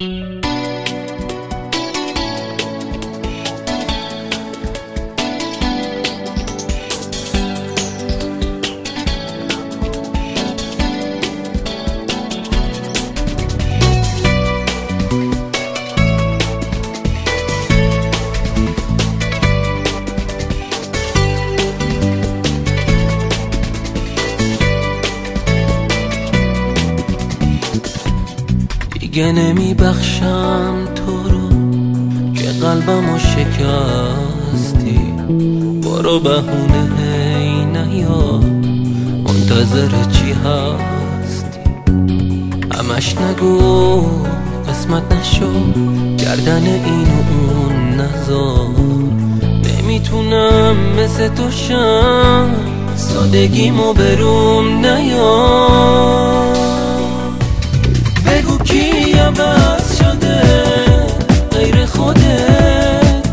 دیگه نمی بخشم تو رو که قلبمو شکستی. برو بهونه هی نیا، منتظر چی هستی؟ همش نگو قسمت نشو، گردن این و اون نذار. نمیتونم مثل تو شم، سادگیمو بروم نیار. بگو کی عوض شده غیر خودت،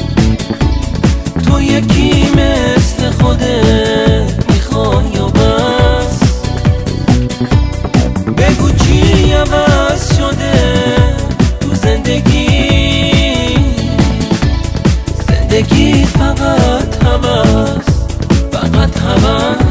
تو یکی مثل خودت میخوای یا بس؟ بگو چی عوض شده تو زندگی فقط هوس، فقط هوس.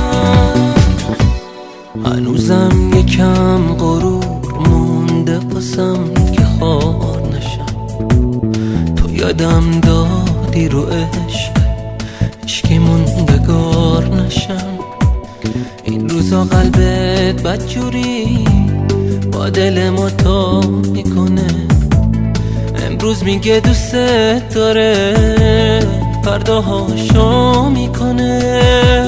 هنوزم یکم غرور مونده قسم که خار نشم. تو یادم دادی رو عشقی موندگار نشم. این روزا قلبت بدجوری با دل ما تا میکنه. امروز میگه دوست داره، فرداها شو میکنه.